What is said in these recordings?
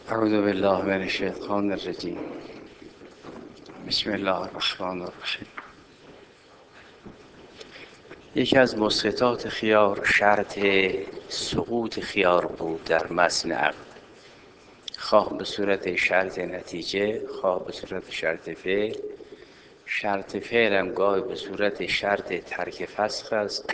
اعوذ بالله من الشیطان الرجیم. بسم الله الرحمن الرحیم. یکی از مسقطات خیار شرط سقوط خیار بود در متن عقد، خواه به صورت شرط نتیجه، خواه به صورت شرط فعل. شرط فعل هم گاهی به صورت شرط ترک فسخ است،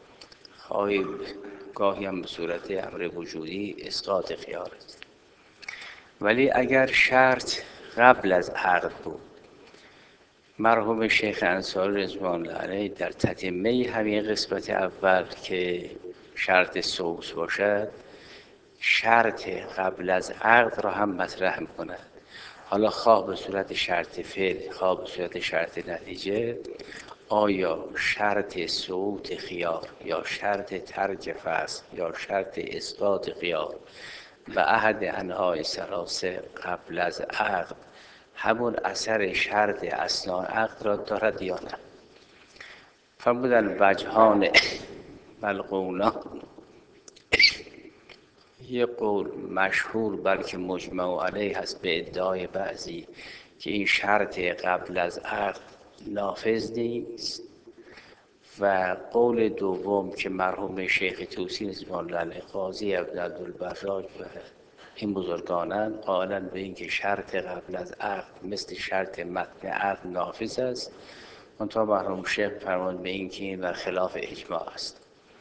گاهی هم به صورت امر وجودی اسقاط خیار است. ولی اگر شرط قبل از عقد بود، مرحوم شیخ انصاری رضوان الله علیه در تتمه همین قسمت اول که شرط سوس باشد، شرط قبل از عقد را هم مطرح می‌کند. حالا خواه به صورت شرط فعل، خواه به صورت شرط نتیجه، آیا شرط سقوط خیار یا شرط ترک فسخ یا شرط اسقاط خیار به احد انواع ثلاثه قبل از عقد همون اثر شرط اثناء عقد را دارد یا نه؟ فرمودن وجهان ملغونان. یه قول مشهور بلکه مجمع علیه هست به ادعای بعضی که این شرط قبل از عقد نافذ نیست، و قول دوم که مرحوم شیخ طوسی رضوان الله علیه، قاضی عبدالبراج و این بزرگانان قائلن به این که شرط قبل از عقد مثل شرط متن عقد نافذ است، منتها مرحوم شیخ فرمان به این که این در خلاف اجماع است.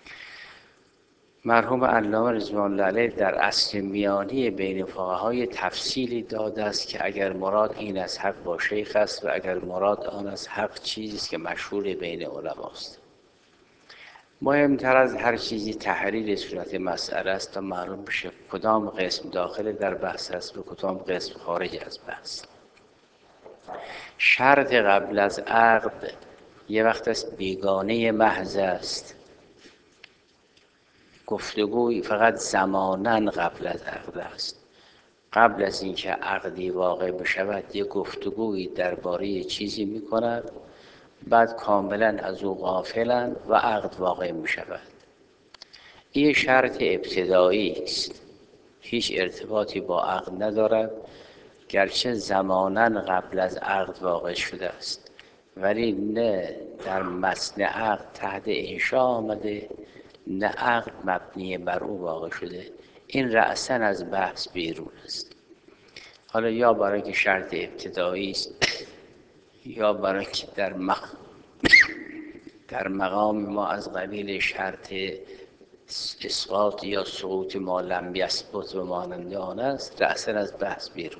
مرحوم علامه رضوان الله علیه در اصل میانی بین فقهای تفصیلی داده است که اگر مراد این از حق با شیخ است و اگر مراد آن از حق چیزی است که مشهور بین علماست. مهمتر از هر چیزی تحلیل صورت مسئله است تا معلوم بشه کدام قسم داخل در بحث است و کدام قسم خارج از بحث. شرط قبل از عقد یه وقت است بیگانه محض است، گفتگوی فقط زماناً قبل از عقد است. قبل از اینکه عقدی واقع بشود یه گفتگوی درباره چیزی می‌کند، بعد کاملا از او غافلند و عقد واقع می شود. این شرط ابتدایی است، هیچ ارتباطی با عقد ندارد، گرچه زمانا قبل از عقد واقع شده است، ولی نه در متن عقد تحت انشاء آمده، نه عقد مبنی بر او واقع شده. این رأساً از بحث بیرون است. حالا یا برای که شرط ابتدایی است یا برای که در مقام ما از قبیل شرط اسقاط یا سقوط ما لم یثبت و مانند آن است، رأساً از بحث بیرون.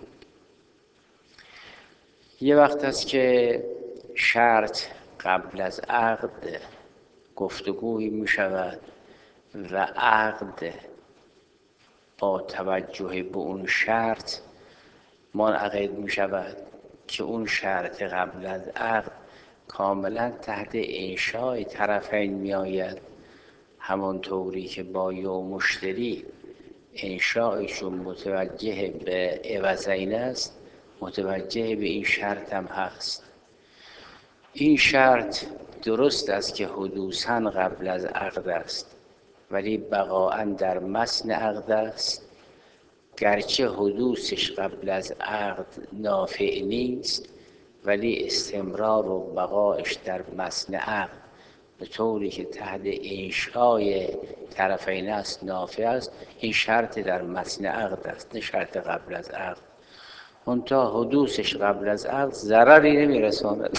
یه وقت است که شرط قبل از عقد گفتگوی می شود و عقد با توجه به اون شرط منعقد می شود که اون شرط قبل از عقد کاملا تحت انشاء طرفین می آید، همانطوری که با یو مشتری انشاءشون متوجه به عوضین است، متوجه به این شرط هم هست. این شرط درست است که حدوثاً قبل از عقد است، ولی بقاءً در متن عقد است، گرچه حدوثش قبل از عقد نافع نیست، ولی استمرار و بقایش در متن عقد به طوری که تحت انشای طرفین است نافع است. این شرط در متن عقد است، نه شرط قبل از عقد. منتها حدوثش قبل از عقد ضرری نمیرساند.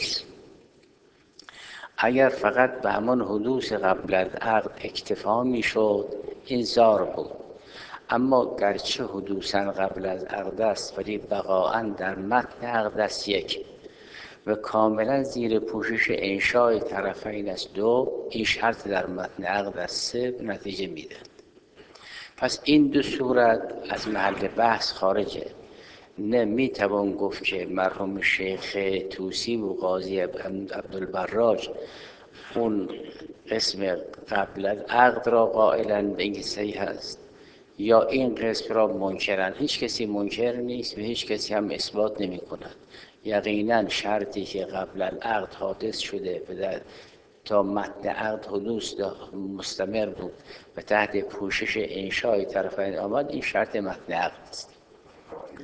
اگر فقط به همان حدوث قبل از عقد اکتفا میشد این ضار بود، اما گرچه حدوثاً قبل از عقد است ولی بقاءً در متن عقد است یک، و کاملا زیر پوشش انشای طرفین است دو، این شرط در متن عقد است سه، نتیجه میده. پس این دو صورت از محل بحث خارجه. نه میتوان گفت که مرحوم شیخ طوسی و قاضی عبدالبراج اون قسم قبل از عقد را قائلن به اینکه صحیح است، یا این قسم را منکرن. هیچ کسی منکر نیست و هیچ کسی هم اثبات نمی کند. یقیناً شرطی که قبل العقد حادث شده و تا متن عقد حدوث مستمر بود و تحت پوشش انشای طرفین آمد، این شرط متن عقد است.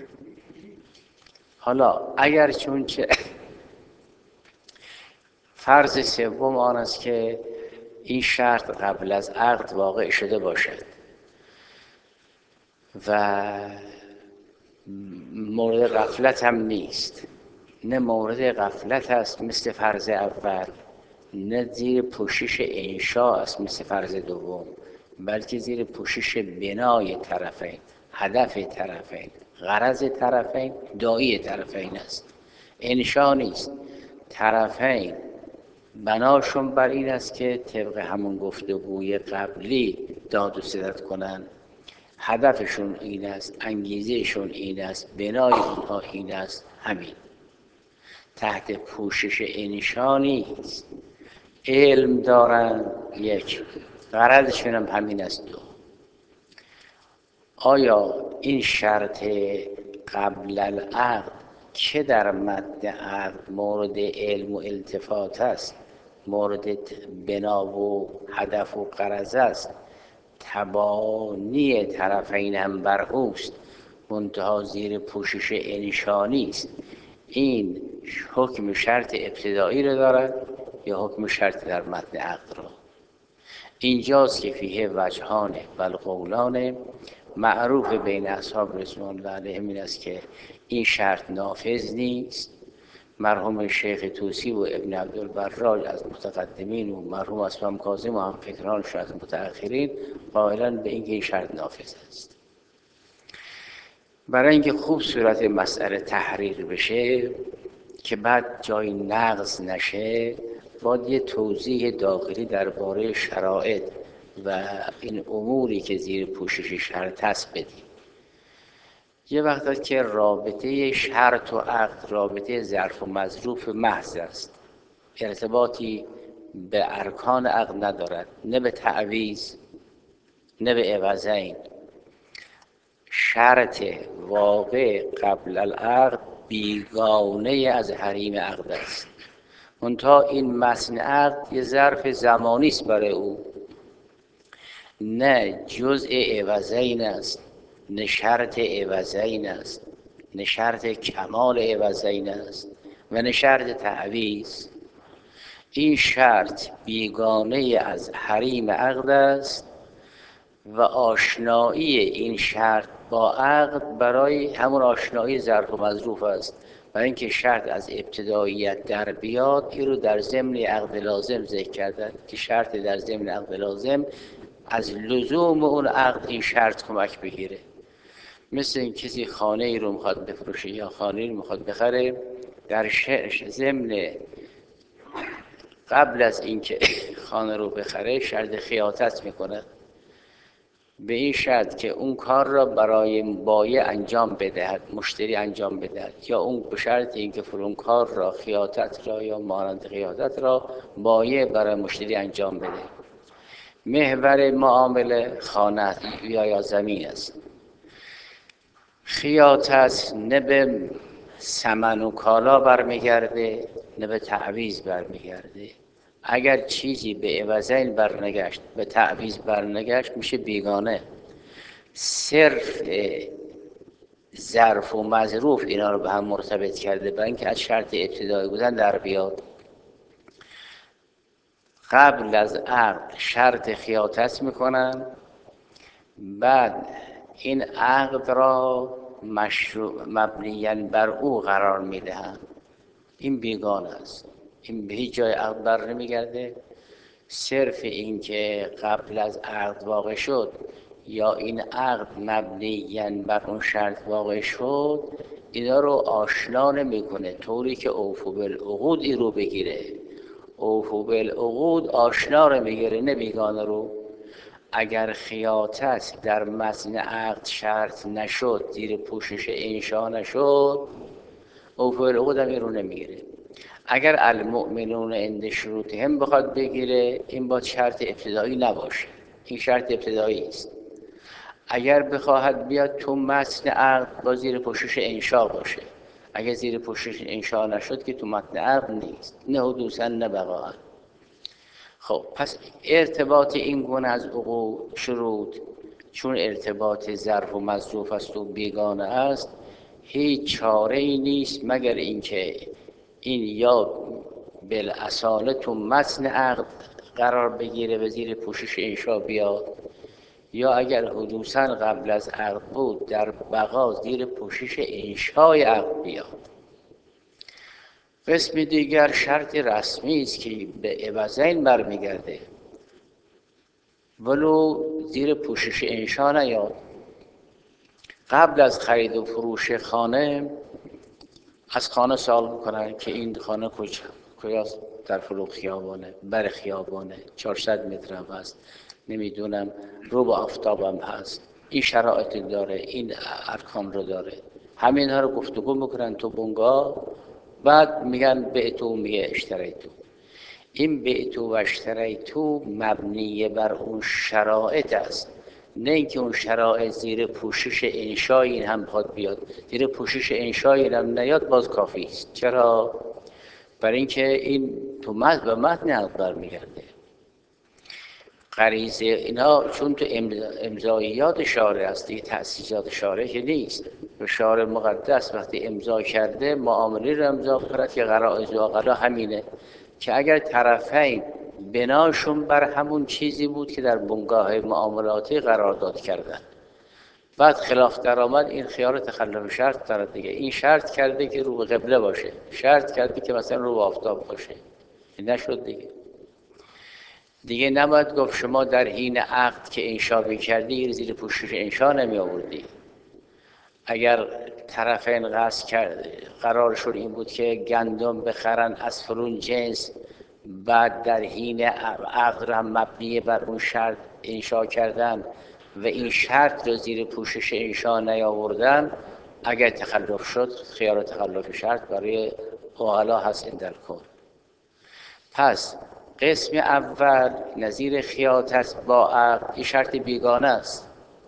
حالا اگر چون که فرض سوم آن است که این شرط قبل از عقد واقع شده باشد و مورد غفلت هم نیست، نه مورد غفلت است مثل فرض اول، نه زیر پوشش انشاء است مثل فرض دوم، بلکه زیر پوشش بنای طرفین، هدف طرفین، غرض طرفین، داعی طرفین است. انشاء نیست. طرفین بناشون بر این است که طبق همون گفتگوی قبلی داد و ستد کنند. هدفشون این است، انگیزهشون این است، بنای اونها این است. همین تحت پوشش انشاء نیست. علم دارن، یک، غرضشون هم همین است. دو، آیا این شرط قبل العقد که در مد عقد مورد علم و التفات است، مورد بنا و هدف و غرض است، تبانی طرفین هم بر اوست، منتها زیر پوشش انشاء نیست، این حکم شرط ابتدایی رو دارد یا حکم شرط در متن عقد را؟ اینجاست که فیه وجهان و القولان معروف بین اصحاب رضوان الله علیهم این است که این شرط نافذ نیست. مرحوم شیخ طوسی و ابن عبدالبراج از متقدمین و مرحوم اسلام کاظم و هم فکرانش از متأخرین قائلن به اینکه این شرط نافذ است. برای اینکه خوب صورت مسئله تحریر بشه که بعد جای نقض نشه، باید یه توضیح داخلی درباره شرایط و این اموری که زیر پوشش شرط هست بدیم. یه وقتا که رابطه شرط و عقد رابطه ظرف و مظروف محض است، ارتباطی به ارکان عقد ندارد، نه به تعویض نه به عوضین. شرط واقع قبل العقد بیگانه از حریم عقد است، منتها این متن عقد یه ظرف زمانی است برای او، نه جزء عوضین است، نه شرط عوضین است، نه شرط کمال عوضین است و نه شرط تعویض. این شرط بیگانه از حریم عقد است و آشنایی این شرط با عقد برای همون آشنایی ظرف و مظروف است. برای اینکه شرط از ابتداییت در بیاد، این رو در ضمن عقد لازم ذکر کردن که شرط در ضمن عقد لازم از لزوم اون عقد این شرط کمک بگیره. مثل این کسی خانه ای رو میخواد بفروشه یا خانه ای رو میخواد بخره، در ضمن قبل از اینکه خانه رو بخره شرط خیاطت میکنه به این شرط که اون کار را برای بایع انجام بدهد، مشتری انجام بدهد، یا اون به شرط اینکه فلان کار را، خیاطت را یا مانند خیاطت را بایع برای مشتری انجام بده. محور معامله خانه یا زمین است. خیاطت نه به ثمن و کالا برمیگرده نه به تعویض برمیگرده. اگر چیزی به عوضین برنگشت، به تعویض برنگشت، میشه بیگانه. صرف ظرف و مظروف اینا رو به هم مرتبط کرده برای اینکه از شرط ابتدایی بودن در بیاد. قبل از عقد شرط خیاطت میکنن، بعد این عقد را مبنیاً بر او قرار میدهند. این بیگانه است، این به هیچ جای عقد بر نمیگرده. صرف این که قبل از عقد واقع شد یا این عقد مبنیاً بر اون شرط واقع شد، اینا رو آشنا نمیکنه، طوری که اوفوا بالعقود این رو بگیره. اوفوا بالعقود آشنا رو میگیره، نه بیگانه رو. اگر خیاطت در متن عقد شرط نشد، زیر پوشش انشاء نشد، اوفوا بالعقود هم این رو نمیگیره. اگر المؤمنون عند شروطهم بخواد بگیره، این باید شرط ابتدایی نباشه، این شرط ابتدایی است. اگر بخواهد بیاد تو متن عقد با زیر پوشش انشاء باشه، اگر زیر پوشش انشاء نشد که تو متن عقد نیست، نه حدوثاً نه بقاءً. خب پس ارتباط این گونه از شروط چون ارتباط ظرف و مظروف است و بیگانه است، هیچ چاره ای نیست مگر اینکه این یا بالاصاله تو متن عقد قرار بگیره و زیر پوشش انشا بیاد، یا اگر حدوثاً قبل از عقد بود در بقا زیر پوشش انشای عقد بیاد. قسم دیگر شرط رسمی است که به عوضین برمیگرده ولو زیر پوشش انشا نیاد. قبل از خرید و فروش خانه از خانه سوال میکنن که این خانه کجاست؟ در فلان خیابانه، بر خیابانه، 400 متر هم هست، نمیدونم رو به آفتابم هست، این شرایط داره، این ارکان رو داره. همین ها رو گفتگو میکنن تو بنگاه، بعد میگن بعتو، میگه اشتریتو. این بعتو و اشتریتو مبنی بر اون شرایط است، نه اینکه اون شرایط زیر پوشش انشای این هم بخواد بیاد. زیر پوشش انشای این هم نیاد باز کافی است. چرا؟ برای اینکه این تو متن و متن عقد برمیگرده. غریزه اینا چون تو امضاییات شارع است دیگه، تأسیسات شارع که نیست. و شارع مقدس وقتی امضا کرده معامله رو امضا کرد که غرائز و عقلا همینه که اگر طرفین بناشون بر همون چیزی بود که در بنگاه معاملاتی قرارداد کردن، بعد خلاف درآمد، این خیار تخلف شرط داره دیگه. این شرط کرده که رو به قبله باشه، شرط کرده که مثلا رو به آفتاب باشه، این نشد دیگه نباید گفت شما در حین عقد که انشا می‌کردی زیر پوشش انشا نمی آوردی. اگر طرفین قصد کرد قرارشون این بود که گندم بخرن از فلان جنس، بعد در حین عقد هم مبنی بر اون شرط انشا کردن و این شرط رو زیر پوشش انشا نیاوردن، اگر تخلف شد خیار تخلف شرط برای عقلا هست این در کن. پس قسم اول نظیر خیاط است با عقد، این شرط بیگانه است.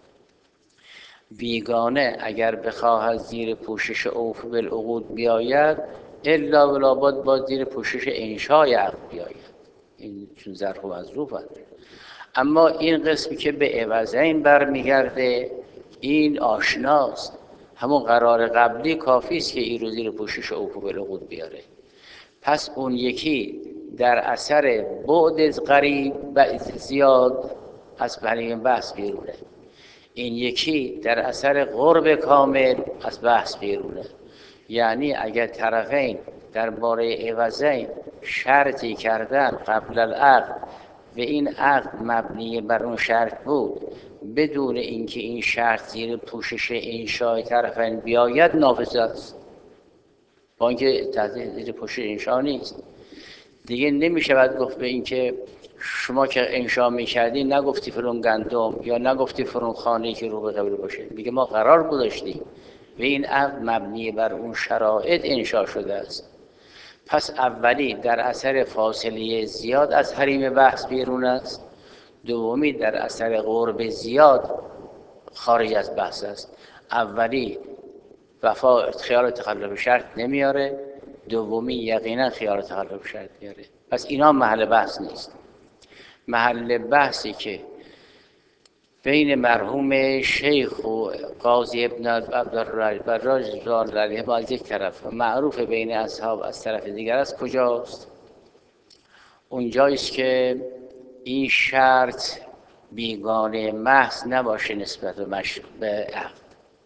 بیگانه اگر بخواهد زیر پوشش اوف بالعقود بیاید الا ولابد با زیر پوشش انشای عقد بیاید، این چون ظرف و مظروف هست. اما این قسمی که به عوضین برمیگرده این آشناست، همون قرار قبلی کافی است که این رو زیر پوشش اوف بالعقود بیاره. پس اون یکی در اثر بعد قریب زیاد از برای بحث بیرونه، این یکی در اثر قرب کامل از بحث بیرونه. یعنی اگر طرفین درباره عوضین شرطی کردن قبل العقد و این عقد مبنی بر اون شرط بود بدون اینکه این شرط زیر پوشش انشای طرفین بیاید، نافذ است. با اینکه تحت زیر پوشش انشا نیست دیگه نمیشه بعد گفت به اینکه شما که انشا میکردی نگفتی فلان گندم یا نگفتی فلان خانه‌ای که رو به قبل باشه. میگه ما قرار گذاشتیم و این عقد مبنی بر اون شرایط انشا شده است. پس اولی در اثر فاصله زیاد از حریم بحث بیرون است، دومی در اثر قرب زیاد خارج از بحث است. اولی وفا خیال تخلف شرط نمیاره، دومی یقینا خیال تخلف شرط میاره. پس اینا محل بحث نیست. محل بحثی که بین مرحوم شیخ و قاضی ابن عبدالراج رضوان الله علیهما از یک طرف، معروف بین اصحاب از طرف دیگر است، کجاست؟ اونجاییست که این شرط بیگانه محض نباشه نسبت به عقد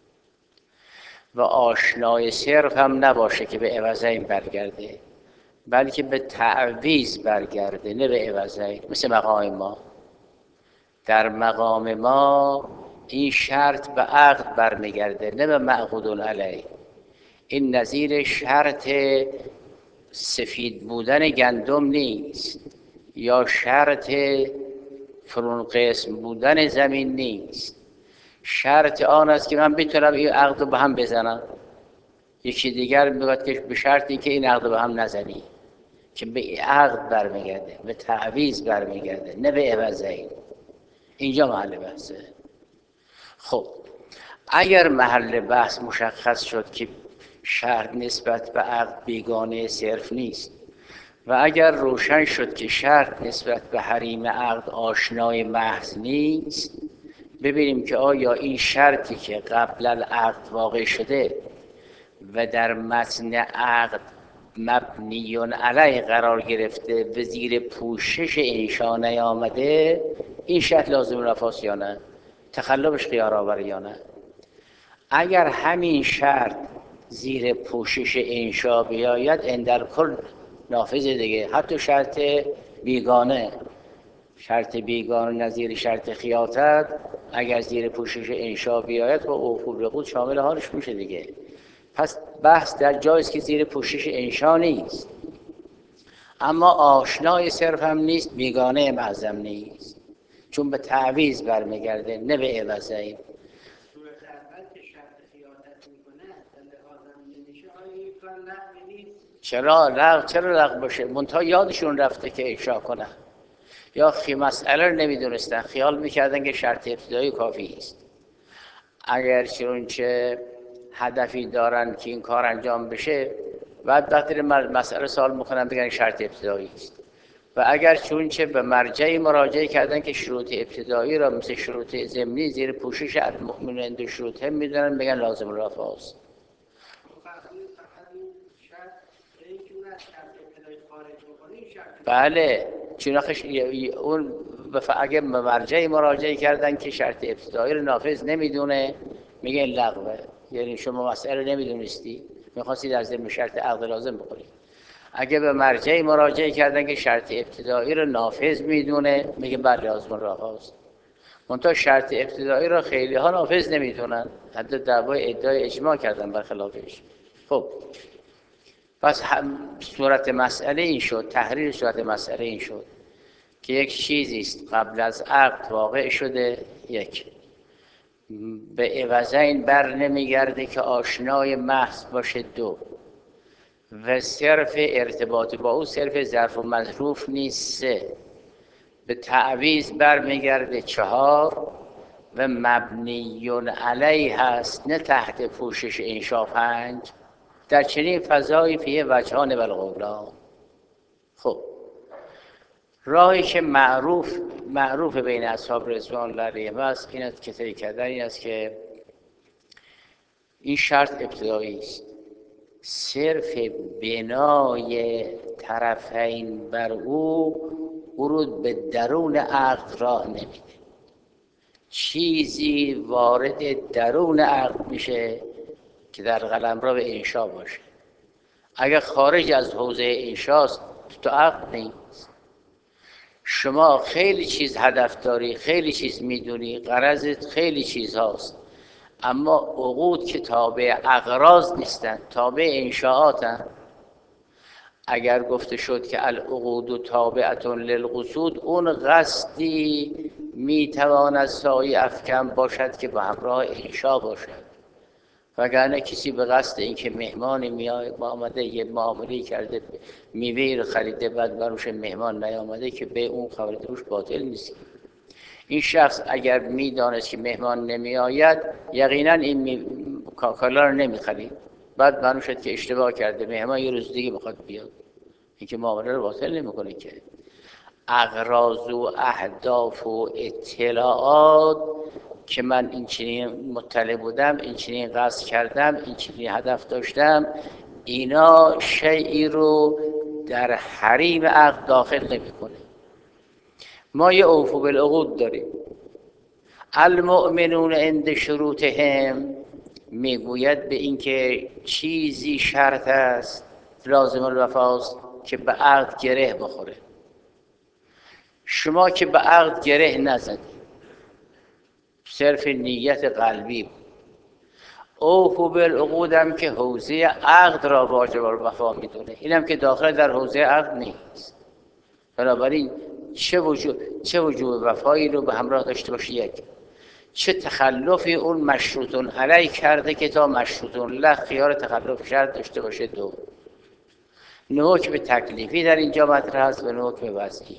و آشنای صرف هم نباشه که به عوضین برگرده، بلکه به تعویض برگرده نه به عوضین. مثل مقام ما، در مقام ما این شرط به عقد برمیگرده نه به معقود علیه. این نظیر شرط سفید بودن گندم نیست یا شرط فرون قسم بودن زمین نیست. شرط آن است که من بتونم این عقد رو به هم بزنم، یکی دیگر میگوید که به شرطی که این عقد رو به هم نزنی، که به عقد برمیگرده، به تعویض برمیگرده نه به عوضین. اینجا محل بحثه. خب اگر محل بحث مشخص شد که شرط نسبت به عقد بیگانه صرف نیست و اگر روشن شد که شرط نسبت به حریم عقد آشنای محض نیست، ببینیم که آیا این شرطی که قبل العقد واقع شده و در متن عقد مبنیون علیه قرار گرفته و زیر پوشش انشا نیامده، این شرط لازم رفاست یا نه؟ تخلفش خیار آور یا نه؟ اگر همین شرط زیر پوشش انشا بیاید اندر کل نافذ دیگه. حتی شرط بیگانه، شرط بیگانه نظیر شرط خیاطت اگر زیر پوشش انشا بیاید با اوفو بالعقود شامل حالش میشه دیگه. پس بحث در جایست که زیر پوشش انشا نیست، اما آشنای صرف هم نیست، بیگانه معظم نیست، چون به تعویض برمیگرده نه به عوضین. چرا لغو باشه؟ منتها یادشون رفته که انشا کنن یا مسئله رو نمیدونستن، خیال میکردن که شرط ابتدایی کافی است. اگر چنانچه هدفی دارن که این کار انجام بشه، بعد وقتی مسئله سوال میکنن بگن شرط ابتدایی است. و اگر چنانچه به مرجعی مراجعه کردن که شروط ابتدایی را مثل شروط ضمنی زیر پوشش المؤمنون عند شروطهم میدونن، بگن لازم الرفع است. بله، چون اون اگه به مرجعی مراجعه کردن که شرط ابتدایی رو نافذ نمیدونه، میگن لغوه. یعنی شما مسئله نمیدونستی، میخواستی در ضمن شرط عقد لازم بکنی. اگه به مرجعی مراجعه کردن که شرط ابتدایی رو نافذ میدونه، میگه بله لازم الرفع است. منتها شرط ابتدایی رو خیلی ها نافذ نمیدونن، حتی دعوای ادعای اجماع کردن برخلافش. خب پس صورت مسئله این شد، تحریر صورت مسئله این شد که یک چیزی است قبل از عقد واقع شده، یک به عوضین بر نمیگرده که آشنای محض باشه، دو و صرف ارتباط با او صرف ظرف و مظروف نیست، سه به تعویض بر میگرده، چهار و مبنیون علیه هست نه تحت پوشش انشا، پنج در چنین فضایی فیه وجهان والقولان. خب راهی که معروف بین اصحاب رضوان الله علیهم است این است که طی کردن این است که این شرط ابتدایی است، صرف بنای طرفین بر او ورود به درون عقد راه نمیده. چیزی وارد درون عقد میشه که در قلمرو انشا باشه. اگر خارج از حوزه انشاست تو عقد نیست. شما خیلی چیز هدف داری، خیلی چیز میدونی، غرضت خیلی چیز هاست، اما عقود که تابع اغراض نیستن، تابع انشاءاتن. اگر گفته شد که العقود تابعتون للقصود، اون قصدی میتواند سایه افکن باشد که به همراه انشا باشد، وگرنه کسی به قصد اینکه مهمانی میاد آمده یه معامله کرده میوه رو خریده بعد بروش مهمان نیامده که به اون خرید روش باطل نیست. این شخص اگر میدانست که مهمان نمیآید یقینا این کالا رو نمیخرید، بعد معلوم شد که اشتباه کرده، مهمان یه روز دیگه میخواد بیاد، این که معامله رو باطل نمیکنه که. اغراض و اهداف و اطلاعات که من این چنین مطلع بودم، این چنین قصد کردم، این چنین هدف داشتم، اینا شیئی رو در حریم عقد داخل نمیکنه. ما یه اوفو بالعقود داریم، المؤمنون عند شروطهم میگوید به اینکه چیزی شرط است لازم الوفاست که به عقد گره بخوره. شما که به عقد گره نزدید، صرف نیت قلبی بود. اوفو بالعقود هم که حوزه عقد را واجب الوفا میدونه، اینم که داخل در حوزه عقد نیست. بنابراین چه وجوب وفایی رو به همراه داشته باشه؟ یک، چه تخلفی اون مشروطون علیه کرده که تا مشروطون له خیار تخلف شرط داشته باشه؟ دو، حکم تکلیفی در اینجا مطرح است و حکم وضعی.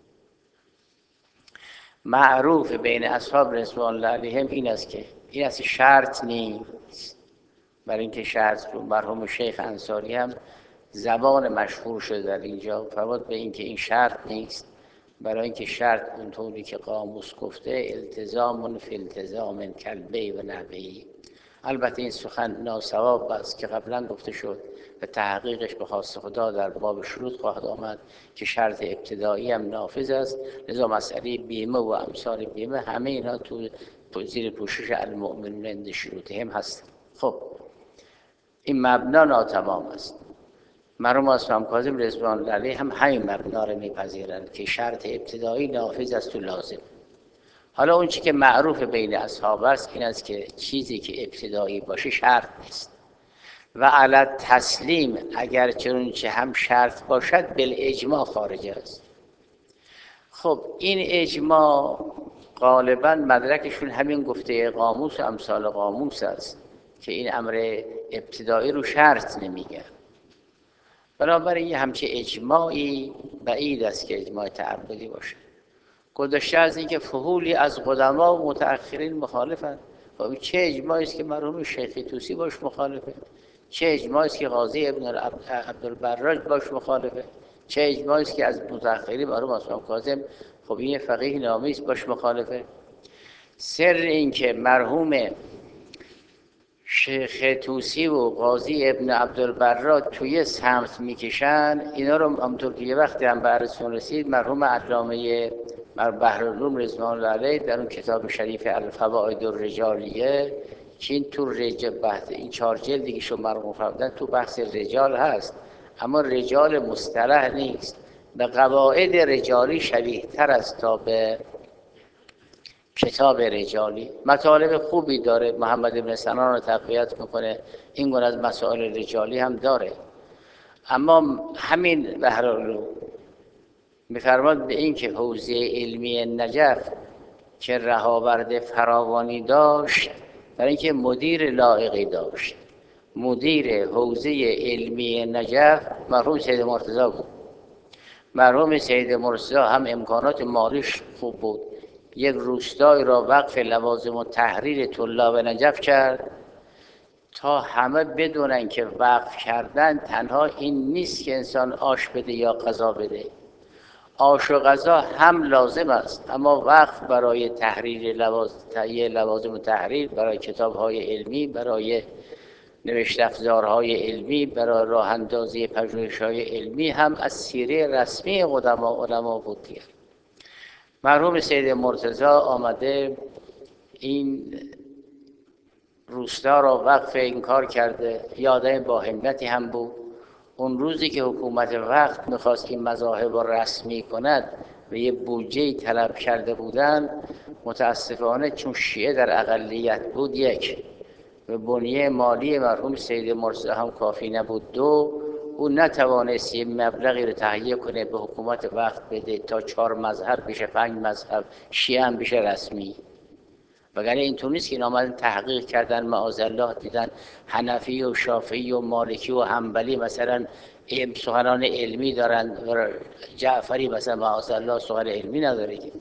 معروف بین اصحاب رضوان الله علیهم این است که شرط نیست. برای اینکه شرط رو مرحوم شیخ انصاری هم زبان مشهور شده در اینجا فرمود به اینکه این شرط نیست، برای اینکه شرط اونطوری که قاموس گفته التزام فی التزام کلبی و نبی، البته این سخن ناصواب است که قبلا گفته شد و تحقیقش به خواست خدا در باب شروط خواهد آمد که شرط ابتدایی هم نافذ است. لذا مسئله بیمه و امثال بیمه همه اینا تو زیر پوشش المؤمنون عند شروطهم هست. خب این مبنا ناتمام است. مرحوم امام کاظم رضوان الله علیه هم همین مبنا رو میپذیرند که شرط ابتدایی نافذ است و لازم. حالا اون چی که معروف بین اصحاب است این است که چیزی که ابتدایی باشه شرط نیست و علی تسلیم اگر چنانچه هم شرط باشد بالاجماع خارج است. خب این اجماع غالبا مدرکشون همین گفته قاموس و امثال قاموس است که این امر ابتدایی رو شرط نمیگن. بنابراین یه همچه اجماعی بعید است که اجماع تعبدی باشه. گذشته از اینکه فحولی از قدما و متأخرین مخالفند. خب چه اجماعی است که مرحوم شیخ طوسی باش مخالفه؟ چه اجماعی است که قاضی ابن عبدالبراج باش مخالفه؟ چه اجماعی است که از متأخرین مرحوم امام کاظم خب این فقیه نامی است باش مخالفه؟ سر این که مرحوم شیخ طوسی و قاضی ابن عبدالبراج توی سمت میکشن، اینا رو همونطور که یه وقتی هم به عرضتون رسید مرحوم علامه بحرالعلوم رضوان الله علیه در اون کتاب شریف الفوائد الرجالیه که این تو بحث این 4 جلدی که شما مرحوم فرمودن تو بحث رجال هست، اما رجال مصطلح نیست، به قواعد رجالی شبیه تر است تا به کتاب رجالی. مطالب خوبی داره، محمد بن سنان رو تقویت میکنه، این گونه از مسائل رجالی هم داره. اما همین بحرالعلوم میفرماد به این که حوزه علمی نجف که رهاورد فراوانی داشت برای اینکه مدیر لایقی داشت. مدیر حوزه علمی نجف مرحوم سید مرتضی بود. مرحوم سید مرتضی هم امکانات مالیش خوب بود، یک روستای را وقف لوازم و تحریر طلاب نجف کرد تا همه بدونن که وقف کردن تنها این نیست که انسان آش بده یا غذا بده، آش و غذا هم لازم است، اما وقف برای تحریر لوازم و تحریر، برای کتاب‌های علمی، برای نوشت افزارهای علمی، برای راه اندازی پژوهش‌های علمی هم از سیره رسمی قدما علما بود دیگر. مرحوم سید مرتضی آمده این روستا را وقف این کار کرده. یادم با همتی هم بود اون روزی که حکومت وقت میخواست این مذاهب را رسمی کند و یه بودجه‌ای طلب کرده بودن، متاسفانه چون شیعه در اقلیت بود یک و بنیه مالی مرحوم سید مرتضی هم کافی نبود، دو او نتوانست یه مبلغی رو تهیه کنه به حکومت وقت بده تا 4 مذهب بشه 5 مذهب شیعه هم بشه رسمی. وگرنه اینطور نیست که اینا آمدن تحقیق کردن معاذالله دیدن حنفی و شافعی و مالکی و حنبلی مثلا سخنان علمی دارن و جعفری مثلا معاذالله سخن علمی نداره. که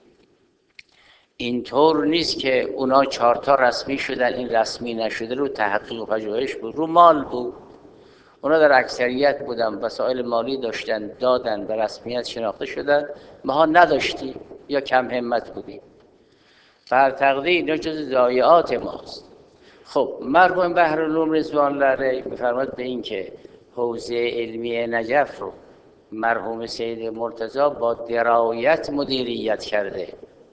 اینطور نیست که اونا 4 تا رسمی شدن، این رسمی نشده رو تحقیق و پژوهش بود، رو مال بود. اونا در اکثریت بودن، وسایل مالی داشتن، دادن، به رسمیت شناخته شدن، ما نداشتیم یا کم همت بودیم. بر تقدیر اینا جز ضایعات ماست. خب مرحوم بحرالعلوم رضوان الله علیه میفرماد به این که حوزه علمی نجف رو مرحوم سید مرتضی با درایت مدیریت کرده.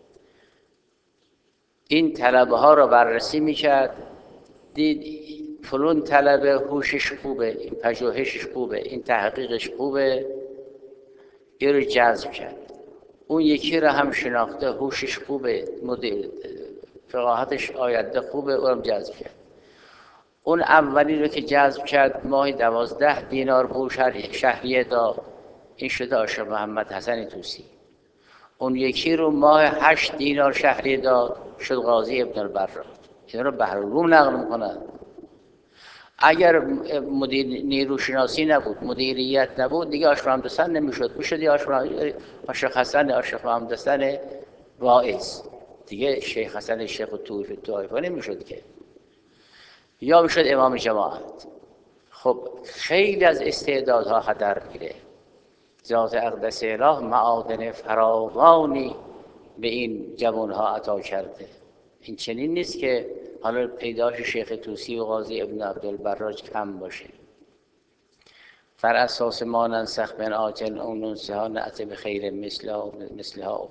این طلبه ها رو بررسی میکرد، دید فلان طلبه هوشش خوبه، این پژوهشش خوبه، این تحقیقش خوبه، این رو جذب کرد. اون یکی رو هم شناخته، هوشش خوبه، فقاهتش آینده خوبه، اونم جذب کرد. اون اولی رو که جذب کرد ماهی 12 دینار بود شهریه داد، این شده عاشق محمد حسن طوسی. اون یکی رو ماه 8 دینار شهریه داد، شد قاضی ابن البراج. این رو بحرالعلوم نقل میکنن. اگر مدیر نیروشناسی نبود، مدیریت نبود، دیگه عاشق محمد حسن نمیشد، میشد یا عاشق حسن، عاشق محمد حسن واعظ، دیگه شیخ حسن شیخ طائفه نمیشد که، یا میشد امام جماعت. خب خیلی از استعدادها هدر میره. ذات اقدس اله معادن فراوانی به این جوانها عطا کرده. این چنین نیست که حالا پیداش شیخ طوسی و قاضی ابن عبدالبراج کم باشه. فر اساس ما ننسخ من آتن او ننسها نأتی به خیر مثلها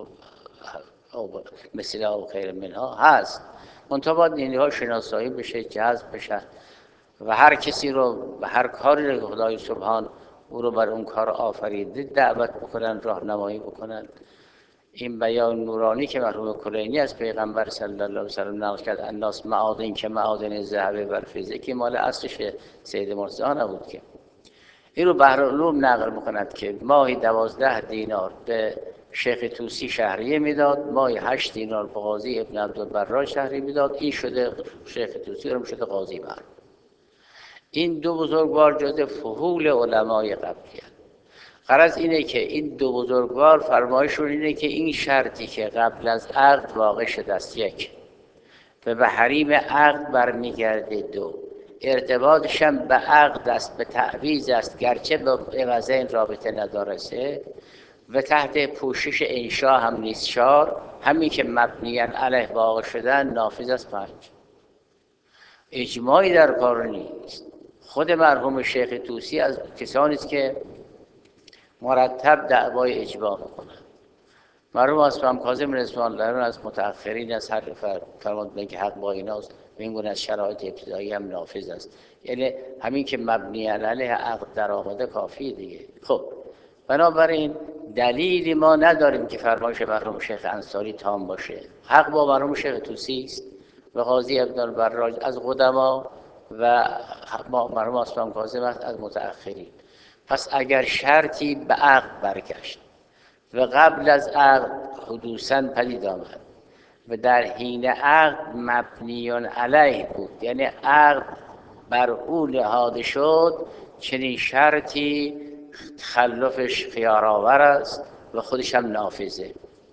و خیر منها هست. منتها باید اینها شناسایی بشه، جذب بشه و هر کسی رو و هر کاری رو خدای سبحان او رو بر اون کار آفریده دعوت بکنن، راهنمایی بکنن. این بیان نورانی که مرحوم کلینی از پیغمبر صلی الله علیه و سلم نقل کرد، الناس معادن که معادن ذهب والفضه، که مال اصلش سید مرتضی نبود که. این رو بحرالعلوم نقل می‌کند که ماهی 12 دینار به شیخ طوسی شهریه میداد، ماهی 8 دینار به قاضی ابن عبدالبراج شهریه میداد. این شده شیخ طوسی، رو شده قاضی مرد. این دو بزرگوار جز فحول علمای قبلی هست. غرض اینه که این دو بزرگوار فرمایشون اینه که این شرطی که قبل از عقد واقع شده است، یک، و به حریم عقد برمیگرده، دو، ارتباطش هم به عقد است، به تعویض است، گرچه به عوض این رابطه نداره، سه، و تحت پوشش انشا هم نیست، چهار، همین که مبنیاً علیه واقع شدن نافذ است، پنج. اجماعی در کار نیست. خود مرحوم شیخ طوسی از کسانی است که مرتب دعوای اجماع میکنه. مرحوم اسمم کاظم رضوان الله از متأخرین از هر فرمودن که حق با ایناست، میگن از شرایط ابتدایی هم نافذ است. یعنی همین که مبنی علیه عقد در آمده کافی دیگه. خب بنابراین دلیلی ما نداریم که فرمایش مرحوم شیخ انصاری تام باشه. حق با مرحوم شیخ طوسی است و قاضی عبدالبراج از قدما و مرحوم اسمم کاظم از متأخرین. پس اگر شرطی به عقد برگشت و قبل از عقد حدوثاً پدید آمد و در حین عقد مبنیون علیه بود، یعنی عقد بر او نهاده شد، چنین شرطی تخلفش خیارآور است و خودش هم نافذه.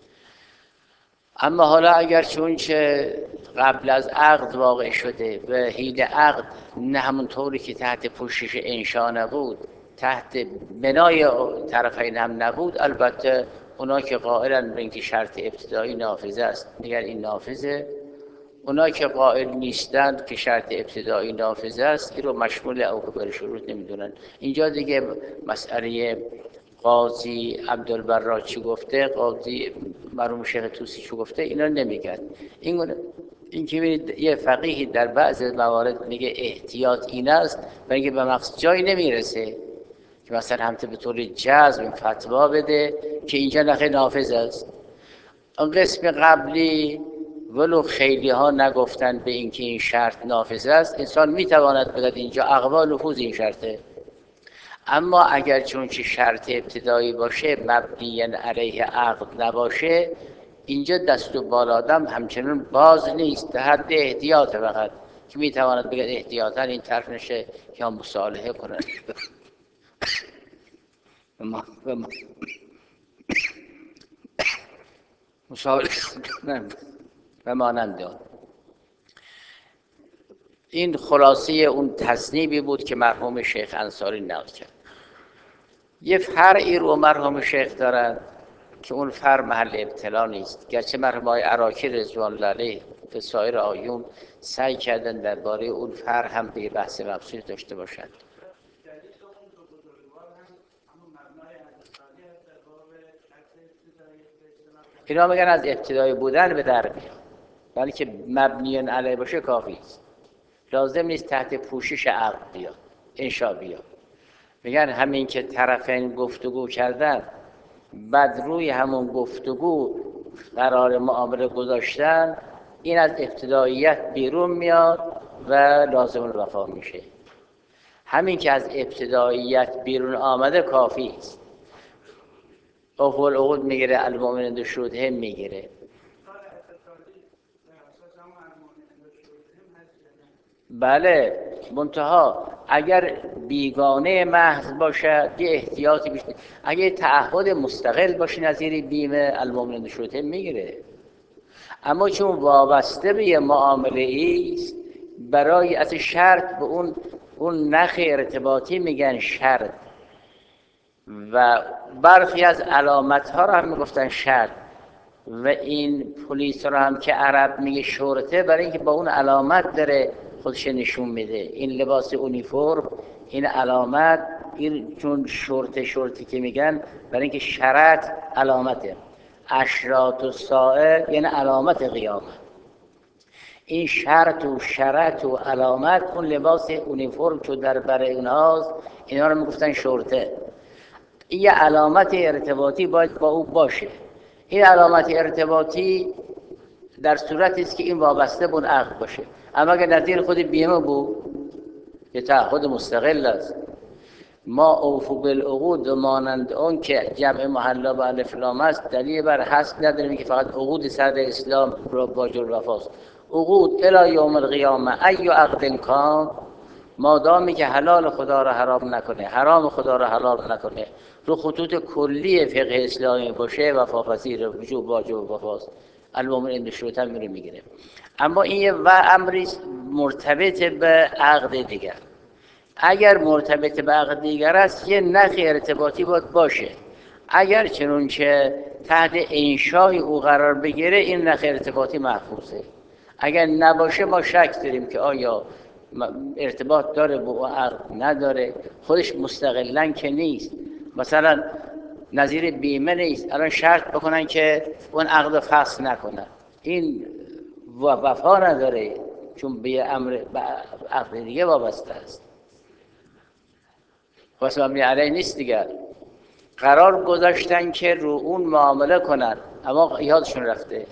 اما حالا اگر چون که قبل از عقد واقع شده و حین عقد نه همون طوری که تحت پوشش انشا نبود، تحت بنای طرفین هم نبود، البته اونا که قائلن به اینکه شرط ابتدایی نافذه است میگن این نافذه، اونا که قائل نیستند که شرط ابتدایی نافذه است این رو مشمول اوکبر شروط نمیدونن. اینجا دیگه مسئله قاضی عبدالبراج چی گفته، قاضی مرحوم شیخ طوسی چی گفته، اینا نمیگن. این که یه فقیهی در بعض موارد میگه احتیاط این است و اینکه به مقصد جایی نمیرسه که مثلا همت به طور جزم فتوا بده که اینجا نخیر نافذ است. اون قسم قبلی ولو خیلی ها نگفتن به اینکه این شرط نافذ است، انسان میتواند بگد اینجا اقوا نفوذ این شرطه. اما اگر چون چه شرط ابتدایی باشه مبنی علیه عقد نباشه، اینجا دست و بال آدم همچنان باز نیست، در حد احتیاط فقط که میتواند بگد احتیاطاً این طرف نشه که هم مصالحه کنن مصالحه کنن و مانند آن. این خلاصه اون تصنیبی بود که مرحوم شیخ انصاری نقل کرد. یه فرعی رو مرحوم شیخ دارد که اون فرع محل ابتلا نیست، گرچه مرحوم آقای عراقی رضوان الله علیه و سایر آیون سعی کردن درباره اون فرع هم به بحث مبسوط داشته باشند. اینا میگن از ابتدایی بودن به در میاد، ولی که مبنی علیه باشه کافی است، لازم نیست تحت پوشش عقد بیاد، انشا بیاد. میگن همین که طرفین گفتگو کردن، بعد روی همون گفتگو قرار معامله گذاشتن، این از ابتداییت بیرون میاد و لازم الوفا میشه. همین که از ابتداییت بیرون آمده کافی است. اوفو العقود میگیره، المؤمن بالشروط هم میگیره. بله، منتها اگر بیگانه محض باشد یه احتیاطی بیشتر، اگر تعهد مستقل باشه نظیر بیمه المؤمن بالشروط هم میگیره. اما چون وابسته به یه معامله است، برای از شرط به اون نخ ارتباطی میگن شرط و برخی از علامت ها رو هم میگفتن شرط. و این پلیس رو هم که عرب میگه شورته، برای اینکه با اون علامت داره خودش نشون میده. این لباس اونیفرم، این علامت، این چون شورتی که میگن برای اینکه شرط علامته. اشراط الساعه یعنی علامت قیامت. این شرط و شرط و علامت، اون لباس اونیفرم چون در برای اونهاست، اینا رو میگفتن شورته. این یه علامت ارتباطی باید با او باشه. این علامت ارتباطی در صورتی است که این وابسته به اون عقد باشه. اما اگر نظیر خود بیمه بود که تعهد مستقل است، ما اوفو بالعقود و مانند اون که جمع محلا به الف لام است، دلیل بر حذف نداریم که فقط عقود صدر اسلام را واجب الوفاست. عقود الی یوم القیامه ای عقد کان، مادامی که حلال خدا را حرام نکنه، حرام خدا را حلال نکنه، رو خطوط کلی فقه اسلامی باشه، وفاپذیر وجوب واجب وفاست. المؤمن این شروط هم میگیره. اما این یه امری مرتبط به عقد دیگر. اگر مرتبط به عقد دیگر است، یه نخ ارتباطی باشه. اگر چنانچه تحت انشای او قرار بگیره، این نخ ارتباطی محفوظه. اگر نباشه ما شک داریم که آیا ارتباط داره با عقد نداره. خودش مستقلاً که نیست. مثلا نظیر بیمه نیست الان شرط بکنن که اون عقد فسخ نکنن، این وفا نداره، چون به امر عقد دیگه وابسته است. واسه مبنی علیه نیست دیگر. قرار گذاشتن که رو اون معامله کنن، اما یادشون رفته.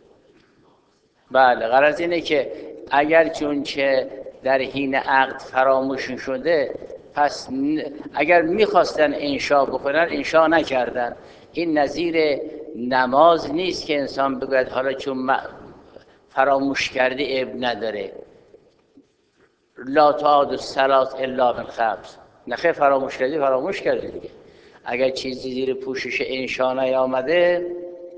بله، غرض اینه که اگر چون که در حین عقد فراموش شده، پس اگر میخواستن انشا بکنن انشا نکردن. این نظیر نماز نیست که انسان بگوید حالا چون فراموش کرده عیب نداره. لا تعاد الصلاة الا من خمس. نخیر، فراموش کردی دیگه. اگر چیزی زیر پوشش انشا نیامده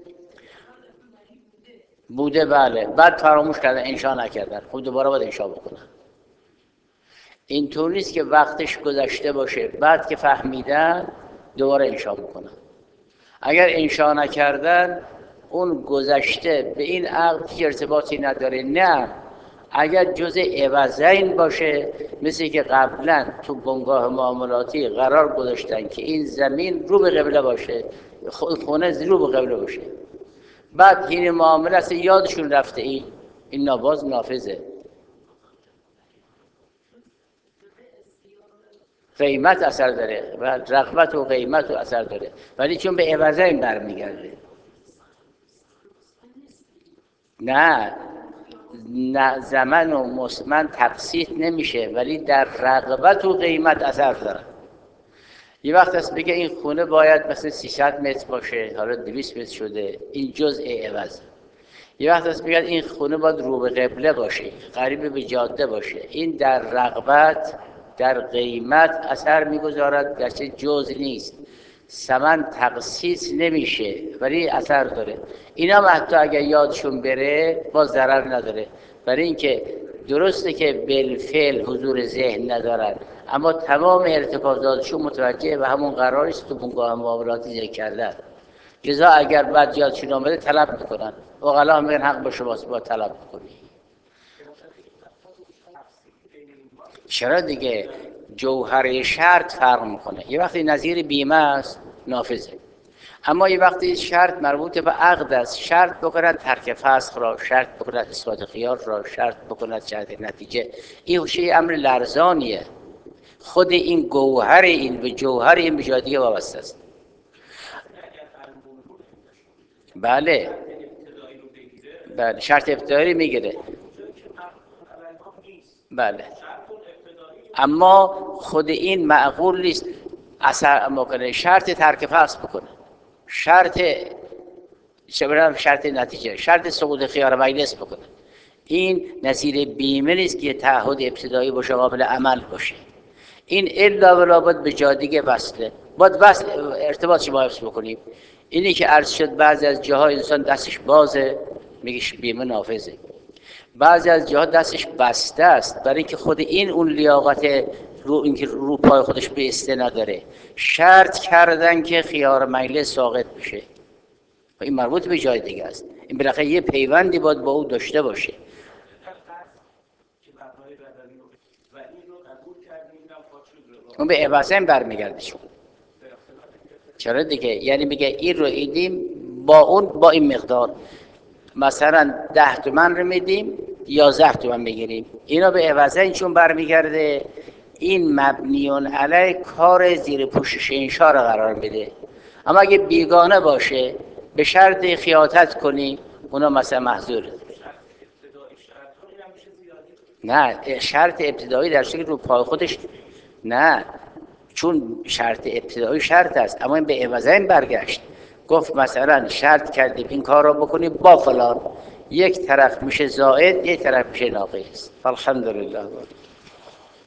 بوده، بله، بعد فراموش کردن انشا نکردن، خب دوباره باید انشا بکنن. اینطور نیست که وقتش گذشته باشه بعد که فهمیدن دوباره انشا بکنن. اگر انشا نکردن اون گذشته به این عقد ارتباطی نداره. نه، اگر جزء عوضین باشه، مثل که قبلا تو بنگاه معاملاتی قرار گذاشتن که این زمین رو به قبله باشه، خونه رو به قبله باشه، بعد این معامله است یادشون رفته این نواز نافذه. قیمت اثر داره و رغبت و قیمت و اثر داره، ولی چون به عوضین برمیگرده. نه زمن و مسمن تقسیط نمیشه، ولی در رغبت و قیمت اثر داره. یه وقت است بگه این خونه باید مثلا 300 متر باشه، حالا 200 متر شده، این جزء عوض. یه وقت است بگه این خونه باید رو به قبله باشه، قریب به جاده باشه، این در رغبت در قیمت اثر میگذارد، گرچه جزء نیست. ثمن تقسیط نمیشه ولی اثر داره. اینا هم حتی اگر یادشون بره باز ضرر نداره، برای اینکه درسته که بالفعل حضور ذهن ندارن، اما تمام ارتکازاتشون متوجه به همون قراری است تو بنگاه معاملاتی ذکر کردن. لذا اگر بعد یادشون آمده طلب میکنن، عقلا میگن حق با شماست با طلب بکنی. چرا دیگه؟ جوهر شرط فرق میکنه. یه وقتی نظیر بیمه است نافذه، اما یه وقتی شرط مربوط به عقد است، شرط بکند ترک فسخ را، شرط بکند اثبات خیار را، شرط بکند شرط نتیجه. این هوشه امر لرزانیه. خود این گوهر این به جوهر این به جای دیگه وابسته است. بله بله، شرط ابتدایی میگیره. بله، اما خود این معقول نیست اثر بکنه. شرط ترک فسخ بکنه، شرط نتیجه، شرط سقوط خیار مجلس بکنه. این نظیر بیمه نیست که تعهد ابتدایی باشه قابل عمل باشه. این الا ولا باید به جای دیگه وصله، باید وصل ارتباطش با حفظ بکنیم. اینی که عرض شد بعضی از جاهای انسان دستش بازه میگه بیمه نافذه، بعضی از جاها دستش بسته است، برای اینکه خود این اون لیاقت اینکه رو پای خودش بیسته نداره. شرط کردن که خیار مجلس ساقط بشه این مربوط به جای دیگه است. این بالاخره یه پیوندی باید با او داشته باشه. اون به عوضین برمیگرده. چرا دیگه؟ یعنی میگه این رو ایدیم با اون با این مقدار، مثلا 10 تومن رو میدیم 11 تومن میگیریم، اینا به عوضین چون برمیگرده این مبنیون علیه کار زیر پوشش انشا رو قرار میده. اما اگه بیگانه باشه به شرط خیاطت کنی اونا مثلا محظور. نه شرط ابتدایی در شکل رو پای خودش نه، چون شرط ابتدایی شرط است، اما این به عوضین برگشت. گفت مثلا شرط کردیم این کار را بکنی با فلان، یک طرف میشه زائد یک طرف میشه ناقص. الحمدلله.